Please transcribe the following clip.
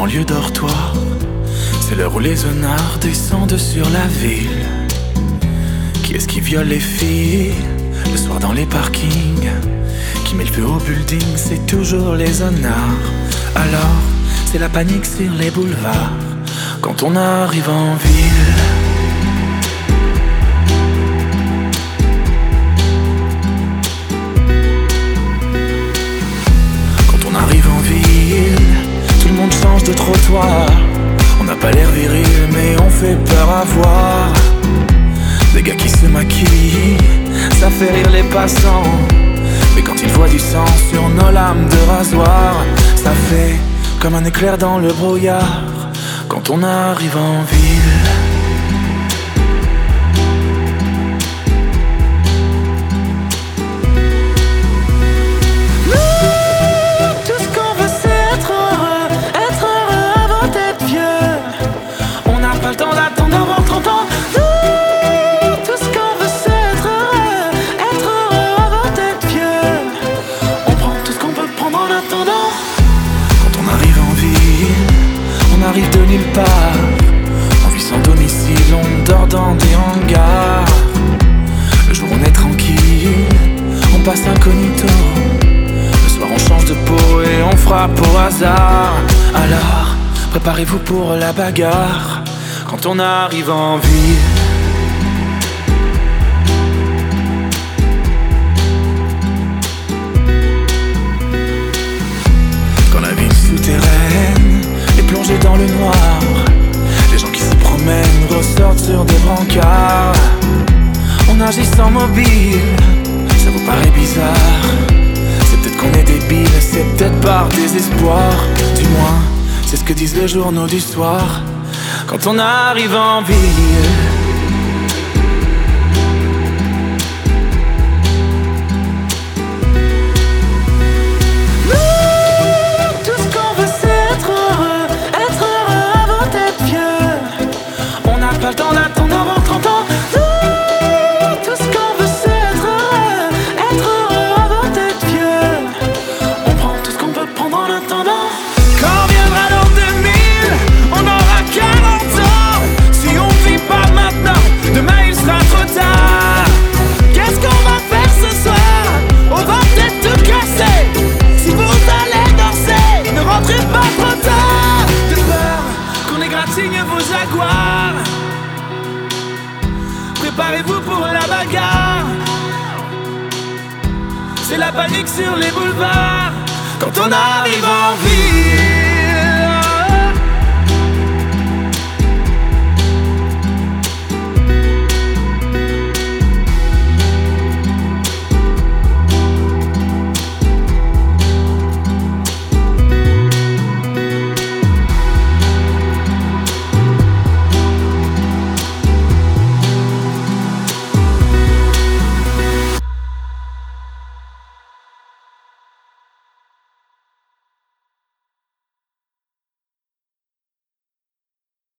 banlieue dortoir. C'est l'heure où les honnards descendent sur la ville. Qui est-ce qui viole les filles le soir dans les parkings? Qui met le feu au building? C'est toujours les honnards. Alors, c'est la panique sur les boulevards quand on arrive en ville. Quand on arrive en ville, tout le monde change de trottoir. On n'a pas l'air viril, mais on fait peur à voir. Des gars qui se maquillent, ça fait rire les passants. Mais quand ils voient du sang sur nos lames de rasoir, ça fait comme un éclair dans le brouillard quand on arrive en ville. On arrive de nulle part, on vit sans domicile, on dort dans des hangars. Le jour on est tranquille, on passe incognito. Le soir on change de peau et on frappe au hasard. Alors, préparez-vous pour la bagarre quand on arrive en ville. Quand la ville souterraine est plongée dans le noir, les gens qui s'y promènent ressortent sur des brancards. On agit sans mobile, ça vous paraît bizarre. C'est peut-être qu'on est débile, c'est peut-être par désespoir. Du moins, c'est ce que disent les journaux du soir quand on arrive en ville. Pas le temps d'attendre avant 30 ans. Tout ce qu'on veut c'est être heureux avant d'être vieux. On prend tout ce qu'on peut prendre en attendant. Quand viendra l'an 2000, on aura 40 ans. Si on vit pas maintenant, demain il sera trop tard. Qu'est-ce qu'on va faire ce soir? On va peut-être tout casser. Si vous allez danser, ne rentrez pas trop tard. De peur qu'on égratigne vos jaguars. Préparez-vous pour la bagarre. C'est la panique sur les boulevards quand on arrive en ville.